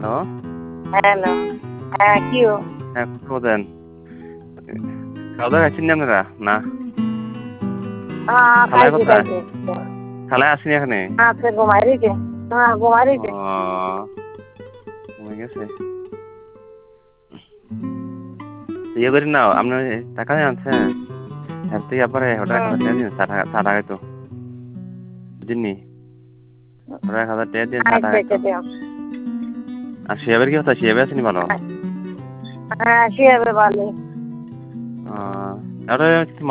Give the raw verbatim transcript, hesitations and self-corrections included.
Hello. Hello. হ্যাঁ, কিও? হ্যাঁ, কথা দেন। খাওয়া-দাওয়া খাইছেন নি আপনারা? না। আ খালায় খাইছি, কোথায়? খাইছি। খালায় আসেনি এখানে? আছে ঘুমায় রইছে। না ঘুমায় ও রইছে। ঘুমায় গেছে। ইয়ে করেন না, আপনি টাকা আনছেন? এর থেকে একবারে ওটা এক হুম। হাজার টাকা দিন, চা টা চা টা খাইতো। বুঝেননি? ওরে এক হাজার টাকা দিন, চা টা আচ্ছা, খাইতো। আচ্ছা দিও। আর শিহাবের কি কথা? শিহাব আছে নি ভালো? হ্যাঁ, শিহাবে ভালোই। ও আরে